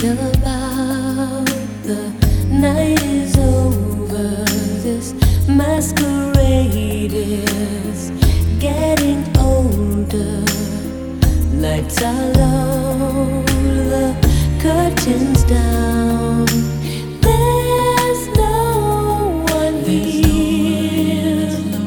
about the night is over. This masquerade is getting older. Lights are low, the curtains down. There's no one here.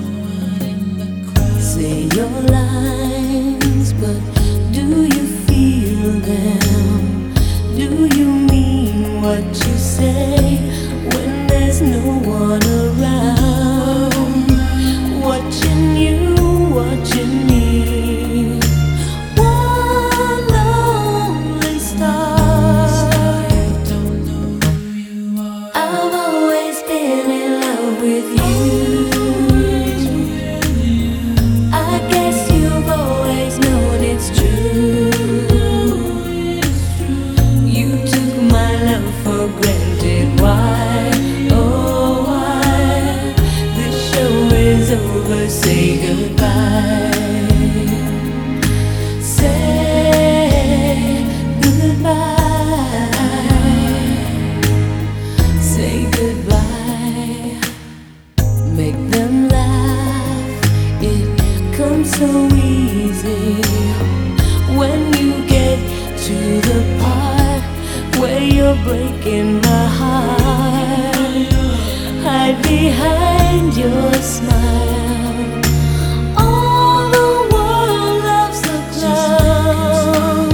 Say your lines, but do you feel them? Do you mean what you say when there's no one around? Watching you, watching me. One lonely star. I've always been in love with you. I guess you've always known it's true. For granted, why, oh why? This show is over, say goodbye. Say goodbye. Say goodbye. Make them laugh, it comes so easy when you get to the part where you're breaking my heart. Hide behind your smile. All the world loves a clown.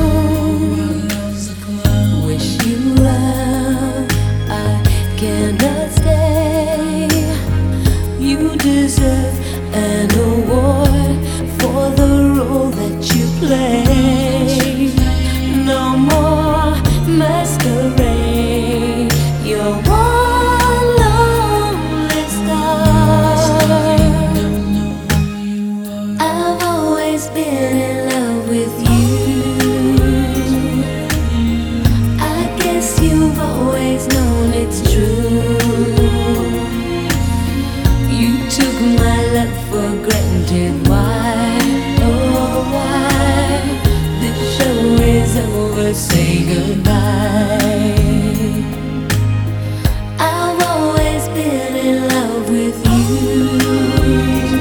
Wish you well, I cannot stay. You deserve an award for the role that you play. No more masquerade. You're one lonely star. I've always been in love with you. I guess you've always known it's true. You took my love for granted. Why, oh why? This show is over, say goodbye. I've always been in love with you.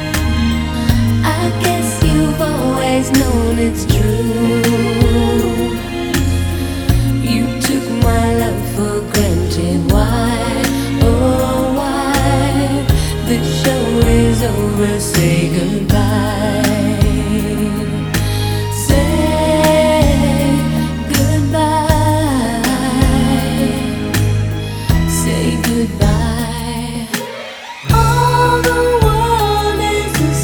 I guess you've always known it's true. You took my love for granted. Why, oh why? The show is over, say goodbye. Goodbye. All the world is a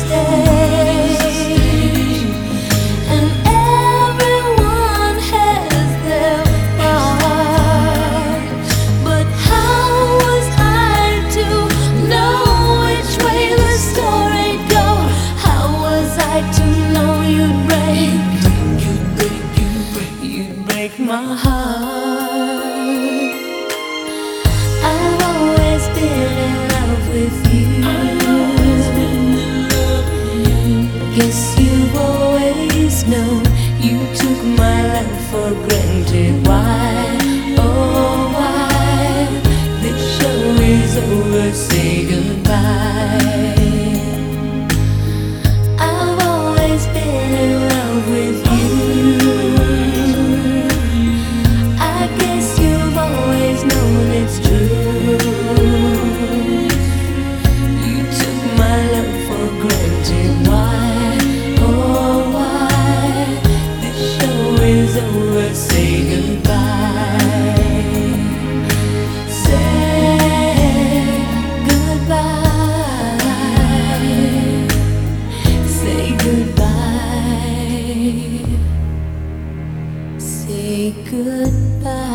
stage, and everyone has their part. But how was I to know which way the story'd go? How was I to know you'd break my heart? I've always been in love with you. Guess you've always known. You took my love for granted. Why, oh why? This show is over, say goodbye. I've always been in love with you. I guess you've always known it's true. You took my love for granted. Why, oh why? This show is over, say goodbye. Say goodbye. Say goodbye. Say goodbye.